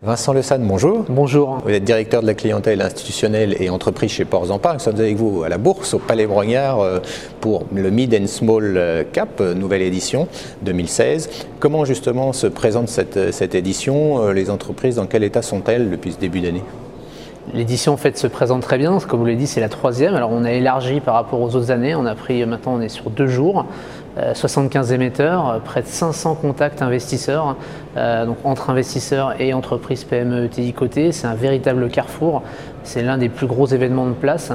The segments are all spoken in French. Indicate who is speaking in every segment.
Speaker 1: Vincent Lessane, bonjour.
Speaker 2: Bonjour.
Speaker 1: Vous êtes directeur de la clientèle institutionnelle et entreprise chez Ports en Parc. Nous sommes avec vous à la Bourse, au Palais Brongniart, pour le Mid and Small Cap, nouvelle édition 2016. Comment justement se présente cette édition? Les entreprises, dans quel état sont-elles depuis ce début d'année?
Speaker 2: L'édition en fait se présente très bien, comme vous l'avez dit, c'est la troisième. Alors on a élargi par rapport aux autres années, maintenant on est sur 2 jours, 75 émetteurs, près de 500 contacts investisseurs, donc entre investisseurs et entreprises PME ETI cotées. C'est un véritable carrefour, c'est l'un des plus gros événements de place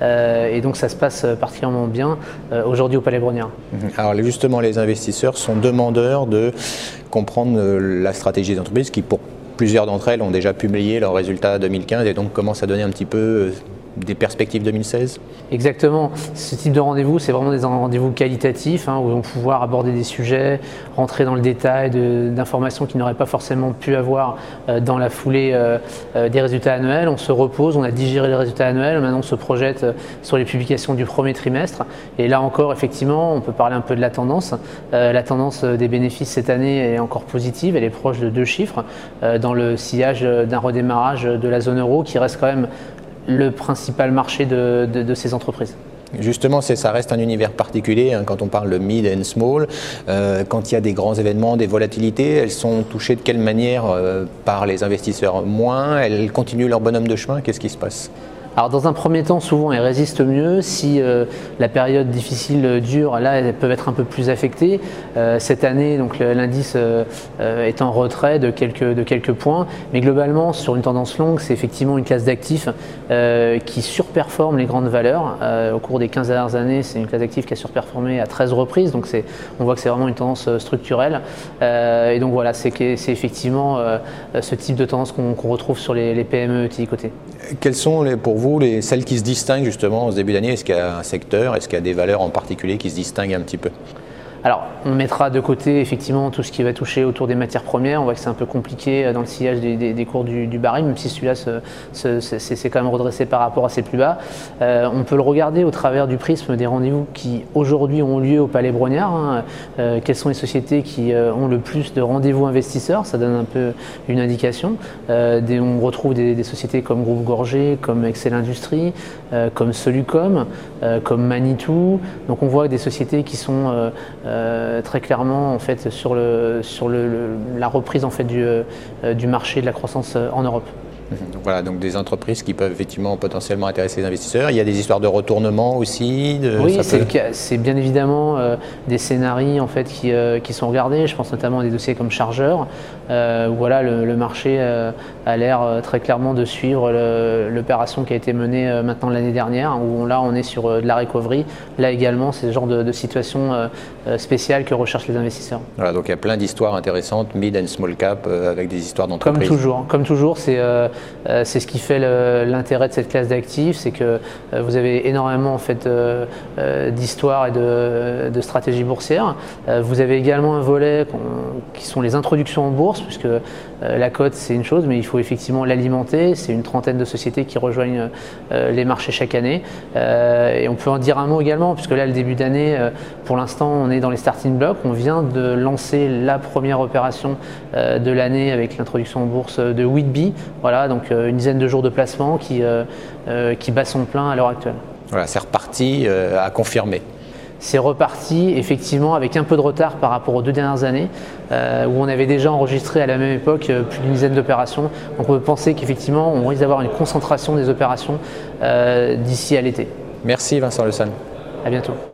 Speaker 2: et donc ça se passe particulièrement bien aujourd'hui au Palais Brongniart.
Speaker 1: Alors justement, les investisseurs sont demandeurs de comprendre la stratégie des entreprises qui, pour plusieurs d'entre elles, ont déjà publié leurs résultats 2015 et donc commencent à donner un petit peu des perspectives 2016.
Speaker 2: Exactement. Ce type de rendez-vous, c'est vraiment des rendez-vous qualitatifs où on va pouvoir aborder des sujets, rentrer dans le détail d'informations qu'ils n'auraient pas forcément pu avoir dans la foulée des résultats annuels. On se repose, on a digéré les résultats annuels, maintenant on se projette sur les publications du premier trimestre. Et là encore, effectivement, on peut parler un peu de la tendance. La tendance des bénéfices cette année est encore positive, elle est proche de 2 chiffres dans le sillage d'un redémarrage de la zone euro qui reste quand même le principal marché de ces entreprises.
Speaker 1: Justement, ça reste un univers particulier quand on parle de mid and small. Quand il y a des grands événements, des volatilités, elles sont touchées de quelle manière par les investisseurs? Moins, elles continuent leur bonhomme de chemin? Qu'est-ce qui se passe?
Speaker 2: Alors dans un premier temps, souvent elles résistent mieux. Si la période difficile dure, là elles peuvent être un peu plus affectées. Cette année, donc l'indice est en retrait de quelques points, mais globalement sur une tendance longue, c'est effectivement une classe d'actifs qui surperforme les grandes valeurs. Au cours des 15 dernières années, c'est une classe d'actifs qui a surperformé à 13 reprises, donc on voit que c'est vraiment une tendance structurelle. Et donc voilà, c'est effectivement ce type de tendance qu'on retrouve sur les PME ETI cotées.
Speaker 1: Quelles sont pour vous celles qui se distinguent justement en ce début d'année? Est-ce qu'il y a un secteur, est-ce qu'il y a des valeurs en particulier qui se distinguent un petit peu?
Speaker 2: Alors, on mettra de côté effectivement tout ce qui va toucher autour des matières premières. On voit que c'est un peu compliqué dans le sillage des cours du baril, même si celui-là c'est quand même redressé par rapport à ses plus bas. On peut le regarder au travers du prisme des rendez-vous qui aujourd'hui ont lieu au Palais Brongniart. Quelles sont les sociétés qui ont le plus de rendez-vous investisseurs? Ça donne un peu une indication. On retrouve des sociétés comme Groupe Gorgé, comme Excel Industries, comme Solucom, comme Manitou. Donc on voit des sociétés qui sont très clairement en fait sur la reprise en fait du marché de la croissance en Europe.
Speaker 1: Voilà, donc des entreprises qui peuvent effectivement potentiellement intéresser les investisseurs. Il y a des histoires de retournement aussi.
Speaker 2: Oui, c'est bien évidemment des scénarios en fait qui sont regardés. Je pense notamment à des dossiers comme Chargeur, où voilà, le marché a l'air très clairement de suivre l'opération qui a été menée maintenant l'année dernière, où là on est sur de la recovery. Là également, c'est ce genre de situation spéciale que recherchent les investisseurs.
Speaker 1: Voilà, donc il y a plein d'histoires intéressantes, mid and small cap, avec des histoires d'entreprise.
Speaker 2: Comme toujours, c'est ce qui fait l'intérêt de cette classe d'actifs, c'est que vous avez énormément en fait d'histoires et de stratégies boursières. Vous avez également un volet qui sont les introductions en bourse, puisque la cote c'est une chose, mais il faut effectivement l'alimenter. C'est une trentaine de sociétés qui rejoignent les marchés chaque année. Et on peut en dire un mot également, puisque là le début d'année, pour l'instant on est dans les starting blocks. On vient de lancer la première opération de l'année avec l'introduction en bourse de Whitby. Voilà, donc une dizaine de jours de placement qui bat son plein à l'heure actuelle.
Speaker 1: Voilà, c'est reparti à confirmer.
Speaker 2: C'est reparti effectivement avec un peu de retard par rapport aux 2 dernières années où on avait déjà enregistré à la même époque plus d'une dizaine d'opérations. Donc on peut penser qu'effectivement on risque d'avoir une concentration des opérations d'ici à l'été.
Speaker 1: Merci Vincent Lessane.
Speaker 2: À bientôt.